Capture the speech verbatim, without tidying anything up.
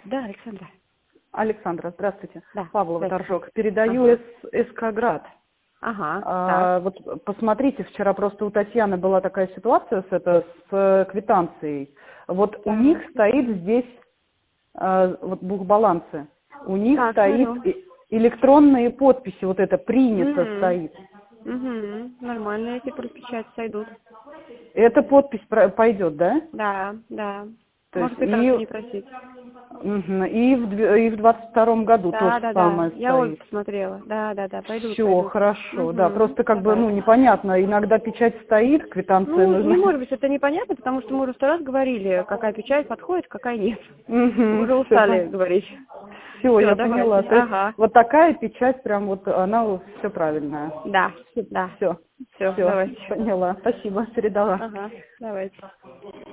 Да, Александра. Александра, здравствуйте. Да, Павлова, здравствуйте. Торжок. Передаю Ага. из СК-Град. Ага, А, вот посмотрите, вчера просто у Татьяны была такая ситуация с, это, с э, квитанцией. Вот у так. них стоит здесь э, вот бухбалансы. У них Так, стоит смотрю. и- электронные подписи, вот это принято Угу. стоит. Угу. Нормально, эти про печать сойдут. Эта подпись про- пойдет, да? Да, да. То есть Может и так и, не просить. мгм, и, в, две- и в двадцать втором году то Да, же да, да. самое Я Ольгу стоит. посмотрела. Да, да, да, пойдут, Все, пойдут. хорошо, да, Угу. просто как бы, Давай. ну, непонятно, иногда печать стоит, квитанция Ну, не нужна. может быть, это непонятно, потому что мы уже сто раз говорили, какая печать подходит, какая нет. Мы Угу, уже устали говорить. все, Все, я давайте. поняла. То есть Ага. вот такая печать, прям вот она все правильная. Да, да. Все, Все, все, давайте. поняла. Спасибо, передала. Ага, давайте.